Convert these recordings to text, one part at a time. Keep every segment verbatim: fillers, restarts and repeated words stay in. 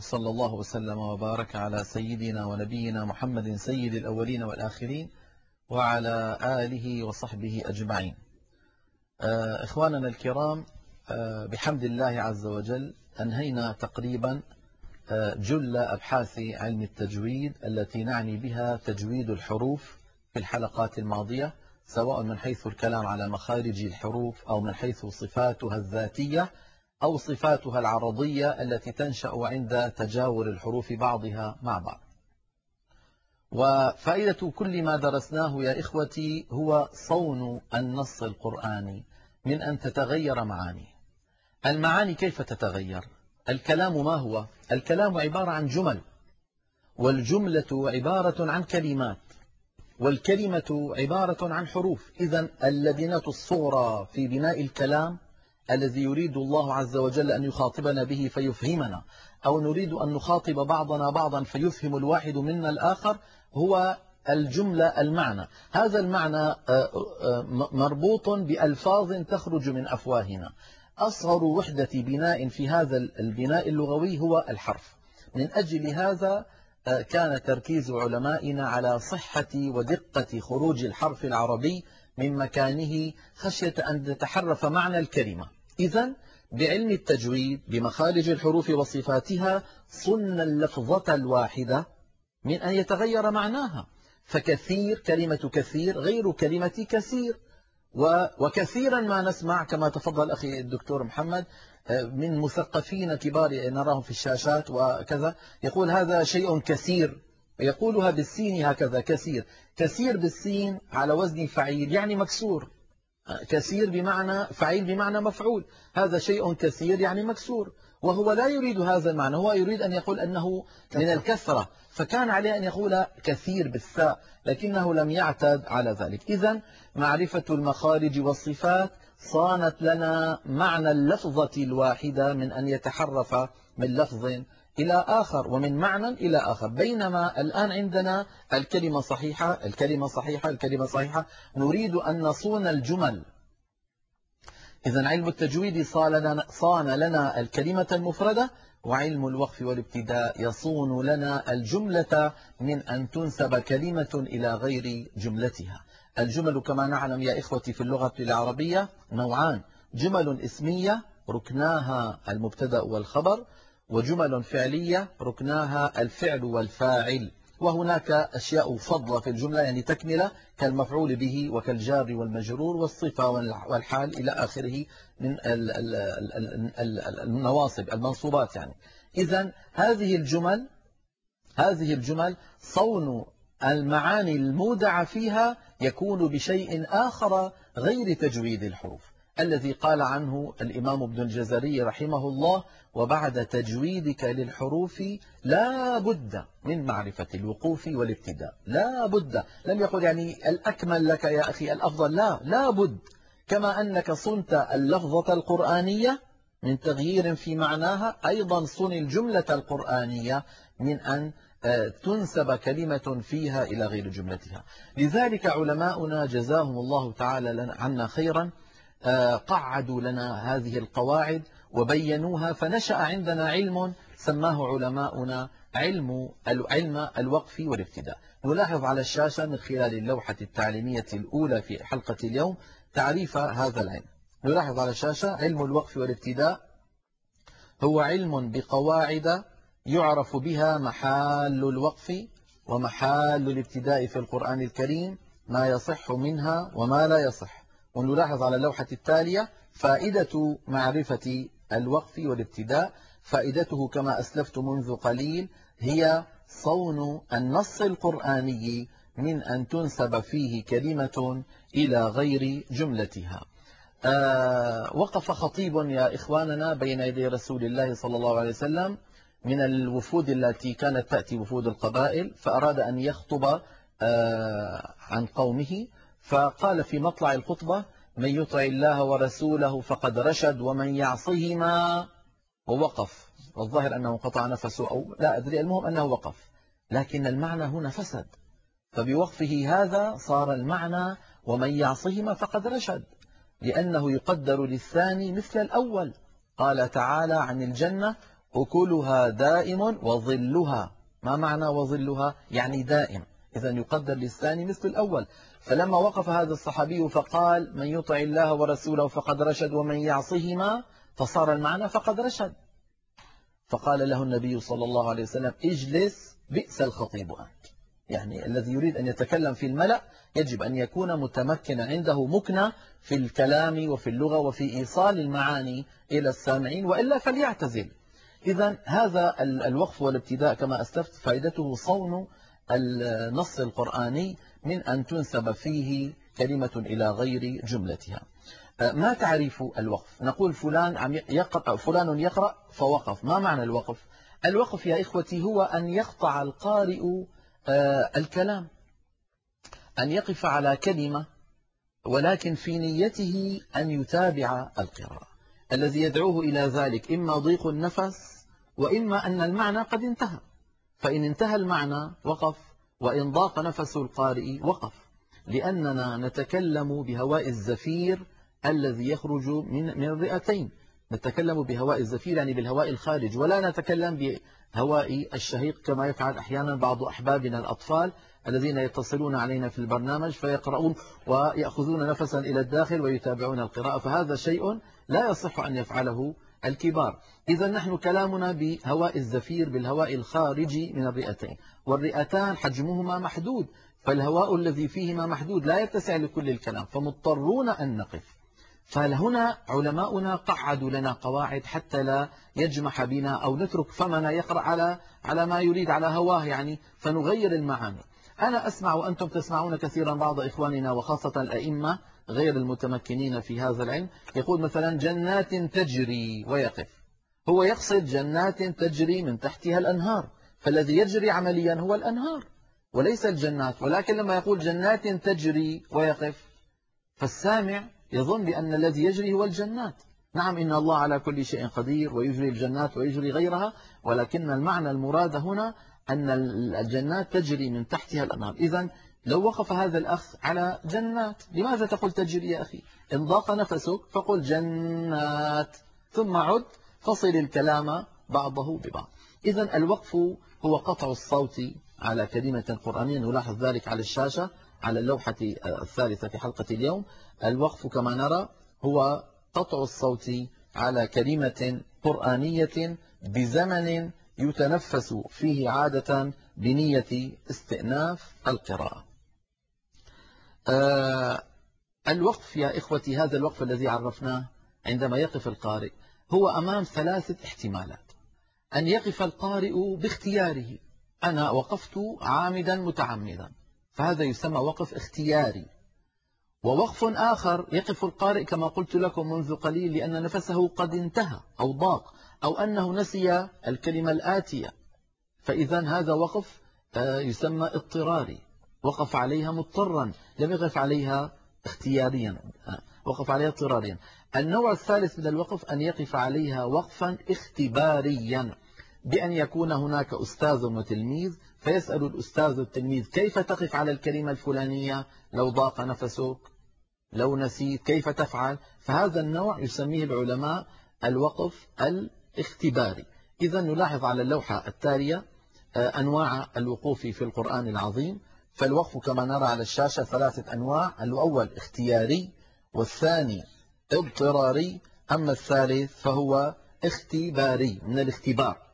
وصلى الله وسلم وبارك على سيدنا ونبينا محمد سيد الأولين والآخرين وعلى آله وصحبه أجمعين. إخواننا الكرام، بحمد الله عز وجل أنهينا تقريبا جل أبحاث علم التجويد التي نعني بها تجويد الحروف في الحلقات الماضية، سواء من حيث الكلام على مخارج الحروف أو من حيث صفاتها الذاتية أو صفاتها العرضية التي تنشأ عند تجاور الحروف بعضها مع بعض. وفائدة كل ما درسناه يا إخوتي هو صون النص القرآني من أن تتغير معانيه. المعاني كيف تتغير؟ الكلام ما هو؟ الكلام عبارة عن جمل، والجملة عبارة عن كلمات، والكلمة عبارة عن حروف. إذن اللبنة الصغرى في بناء الكلام الذي يريد الله عز وجل أن يخاطبنا به فيفهمنا، أو نريد أن نخاطب بعضنا بعضا فيفهم الواحد منا الآخر، هو الجملة المعنى. هذا المعنى مربوط بألفاظ تخرج من أفواهنا. أصغر وحدة بناء في هذا البناء اللغوي هو الحرف. من أجل هذا كان تركيز علمائنا على صحة ودقة خروج الحرف العربي من مكانه خشية أن تتحرف معنى الكلمة. إذن بعلم التجويد بمخارج الحروف وصفاتها صن اللفظة الواحدة من أن يتغير معناها. فكثير، كلمة كثير غير كلمة كثير. وكثيرا ما نسمع كما تفضل أخي الدكتور محمد من مثقفين كبار نراهم في الشاشات وكذا، يقول هذا شيء كثير، يقولها بالسين هكذا كثير. كثير بالسين على وزن فعيل يعني مكسور. كثير بمعنى فعيل بمعنى مفعول. هذا شيء كثير يعني مكسور، وهو لا يريد هذا المعنى، هو يريد أن يقول أنه من الكثرة، فكان عليه أن يقول كثير بالثاء، لكنه لم يعتد على ذلك. إذن معرفة المخارج والصفات صانت لنا معنى اللفظة الواحدة من أن يتحرف من لفظ إلى آخر ومن معنى إلى آخر. بينما الآن عندنا الكلمة صحيحة الكلمة صحيحة الكلمة صحيحة نريد أن نصون الجمل. إذن علم التجويد صان لنا الكلمة المفردة، وعلم الوقف والابتداء يصون لنا الجملة من أن تنسب كلمة إلى غير جملتها. الجمل كما نعلم يا إخوتي في اللغة العربية نوعان: جمل اسمية ركناها المبتدأ والخبر، وجمل فعلية ركناها الفعل والفاعل. وهناك أشياء فضلة في الجملة يعني تكملة كالمفعول به وكالجار والمجرور والصفة والحال إلى آخره من النواصب المنصوبات يعني. إذن هذه الجمل هذه الجمل صون المعاني المودع فيها يكون بشيء آخر غير تجويد الحروف، الذي قال عنه الإمام ابن الجزري رحمه الله: وبعد تجويدك للحروف لا بد من معرفة الوقوف والابتداء. لا بد، لم يقل يعني الأكمل لك يا أخي الأفضل، لا لا بد. كما أنك صنت اللفظة القرآنية من تغيير في معناها، أيضا صن الجملة القرآنية من أن تنسب كلمة فيها إلى غير جملتها. لذلك علماؤنا جزاهم الله تعالى عنا خيرا قعدوا لنا هذه القواعد وبينوها، فنشأ عندنا علم سماه علماؤنا علم علم الوقف والابتداء. نلاحظ على الشاشة من خلال اللوحة التعليمية الأولى في حلقة اليوم تعريف هذا العلم. نلاحظ على الشاشة: علم الوقف والابتداء هو علم بقواعد يعرف بها محال الوقف ومحال الابتداء في القرآن الكريم، ما يصح منها وما لا يصح. ونلاحظ على اللوحة التالية فائدة معرفة الوقف والابتداء. فائدته كما أسلفت منذ قليل هي صون النص القرآني من أن تنسب فيه كلمة إلى غير جملتها. آه وقف خطيب يا إخواننا بين يدي رسول الله صلى الله عليه وسلم من الوفود التي كانت تأتي وفود القبائل، فأراد أن يخطب آه عن قومه، فقال في مطلع الخطبة: من يطع الله ورسوله فقد رشد ومن يعصهما. ووقف، والظاهر أنه قطع نفسه أو لا أدري، المهم أنه وقف، لكن المعنى هنا فسد. فبوقفه هذا صار المعنى ومن يعصهما فقد رشد، لأنه يقدر للثاني مثل الأول. قال تعالى عن الجنة: أكلها دائم وظلها. ما معنى وظلها؟ يعني دائم، إذا يقدر للثاني مثل الأول. فلما وقف هذا الصحابي فقال من يطع الله ورسوله فقد رشد ومن يعصهما فصار المعنى فقد رشد. فقال له النبي صلى الله عليه وسلم اجلس بئس الخطيب أنت. يعني الذي يريد أن يتكلم في الملأ يجب أن يكون متمكنا، عنده مكنة في الكلام وفي اللغة وفي إيصال المعاني إلى السامعين، وإلا فليعتزل. إذا هذا الوقف والابتداء كما أسلفت فائدته صون النص القرآني من أن تنسب فيه كلمة إلى غير جملتها. ما تعريف الوقف؟ نقول فلان عم يقرأ، فلان يقرأ فوقف. ما معنى الوقف؟ الوقف يا إخوتي هو أن يقطع القارئ الكلام، أن يقف على كلمة ولكن في نيته أن يتابع القراءة. الذي يدعوه إلى ذلك إما ضيق النفس وإما أن المعنى قد انتهى، فإن انتهى المعنى وقف، وإن ضاق نفس القارئ وقف، لأننا نتكلم بهواء الزفير الذي يخرج من من الرئتين. نتكلم بهواء الزفير يعني بالهواء الخارج، ولا نتكلم بهواء الشهيق كما يفعل أحيانا بعض أحبابنا الأطفال الذين يتصلون علينا في البرنامج فيقرؤون ويأخذون نفسا إلى الداخل ويتابعون القراءة، فهذا شيء لا يصح أن يفعله الكبار. إذا نحن كلامنا بهواء الزفير بالهواء الخارجي من الرئتين، والرئتان حجمهما محدود، فالهواء الذي فيهما محدود لا يتسع لكل الكلام، فمضطرون أن نقف. فهنا علماؤنا قعدوا لنا قواعد حتى لا يجمح بنا أو نترك فمنا يقرأ على على ما يريد على هواه، يعني فنغير المعاني. أنا أسمع وأنتم تسمعون كثيرا بعض إخواننا وخاصة الأئمة غير المتمكنين في هذا العلم يقول مثلا جنات تجري ويقف. هو يقصد جنات تجري من تحتها الأنهار، فالذي يجري عمليا هو الأنهار وليس الجنات، ولكن لما يقول جنات تجري ويقف فالسامع يظن بأن الذي يجري هو الجنات. نعم إن الله على كل شيء قدير ويجري الجنات ويجري غيرها، ولكن المعنى المراد هنا أن الجنات تجري من تحتها الأنهار. إذن لو وقف هذا الأخ على جنات، لماذا تقول تجري يا أخي؟ إن ضاق نفسك فقل جنات ثم عد فصل الكلام بعضه ببعض. إذن الوقف هو قطع الصوت على كلمة قرآنية، نلاحظ ذلك على الشاشة على اللوحة الثالثة في حلقة اليوم. الوقف كما نرى هو قطع الصوت على كلمة قرآنية بزمن يتنفس فيه عادة بنية استئناف القراءة. آه الوقف يا إخوتي، هذا الوقف الذي عرفناه عندما يقف القارئ هو أمام ثلاثة احتمالات. أن يقف القارئ باختياره، أنا وقفت عامدا متعمدا، فهذا يسمى وقف اختياري. ووقف آخر يقف القارئ كما قلت لكم منذ قليل لأن نفسه قد انتهى أو ضاق أو أنه نسي الكلمة الآتية، فإذا هذا وقف يسمى اضطراري، وقف عليها مضطرا لم يقف عليها اختياريا، وقف عليها اضطراريا. النوع الثالث من الوقف أن يقف عليها وقفا اختباريا، بأن يكون هناك أستاذ وتلميذ فيسأل الأستاذ التلميذ كيف تقف على الكلمة الفلانية لو ضاق نفسك، لو نسيت كيف تفعل. فهذا النوع يسميه العلماء الوقف الاختباري. إذا نلاحظ على اللوحة التالية أنواع الوقوف في القرآن العظيم. فالوقف كما نرى على الشاشة ثلاثة أنواع، الأول اختياري، والثاني اضطراري، أما الثالث فهو اختباري من الاختبار.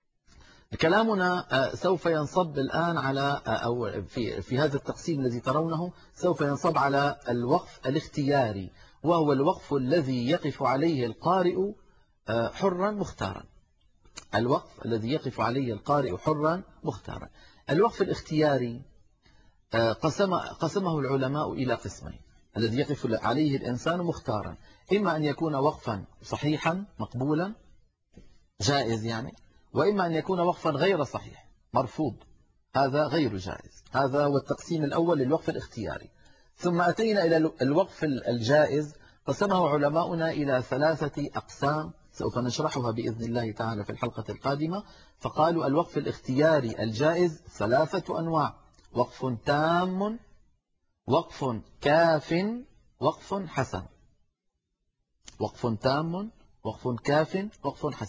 كلامنا سوف ينصب الآن على أو في في هذا التقسيم الذي ترونه سوف ينصب على الوقف الاختياري، وهو الوقف الذي يقف عليه القارئ حرا مختارا. الوقف الذي يقف عليه القارئ حرا مختارا. الوقف الاختياري قسم قسمه العلماء إلى قسمين: الذي يقف عليه الإنسان مختارا، إما أن يكون وقفا صحيحا مقبولا جائز يعني، وإما أن يكون وقفا غير صحيح مرفوض، هذا غير جائز. هذا هو التقسيم الأول للوقف الاختياري. ثم أتينا إلى الوقف الجائز، قسمه علماؤنا إلى ثلاثة أقسام سوف نشرحها بإذن الله تعالى في الحلقة القادمة. فقالوا الوقف الاختياري الجائز ثلاثة أنواع: وقف تام، وقف كاف، وقف حسن. وقف تام، وقف كاف، وقف حسن.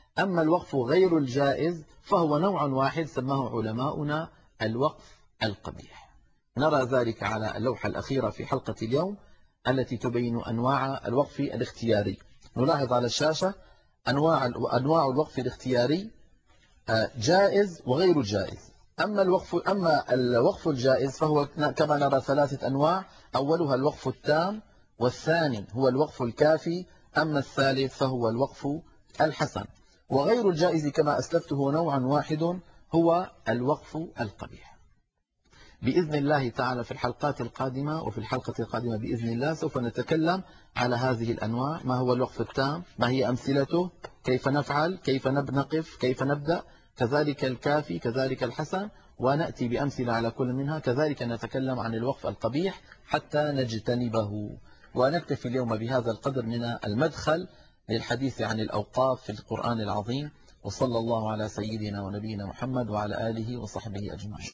أما الوقف غير الجائز فهو نوع واحد سماه علماؤنا الوقف القبيح. نرى ذلك على اللوحة الأخيرة في حلقة اليوم التي تبين أنواع الوقف الاختياري. نلاحظ على الشاشة أنواع أنواع الوقف الاختياري جائز وغير جائز. أما الوقف أما الوقف الجائز فهو كما نرى ثلاثة أنواع، أولها الوقف التام، والثاني هو الوقف الكافي، أما الثالث فهو الوقف الحسن. وغير الجائز كما أسلفته نوع واحد هو الوقف القبيح. بإذن الله تعالى في الحلقات القادمة وفي الحلقة القادمة بإذن الله سوف نتكلم على هذه الأنواع، ما هو الوقف التام، ما هي أمثلته، كيف نفعل، كيف نقف، كيف نبدأ، كذلك الكافي، كذلك الحسن، ونأتي بأمثلة على كل منها. كذلك نتكلم عن الوقف القبيح حتى نجتنبه. ونكتفي اليوم بهذا القدر من المدخل للحديث عن الأوقاف في القرآن العظيم، وصلى الله على سيدنا ونبينا محمد وعلى آله وصحبه أجمعين.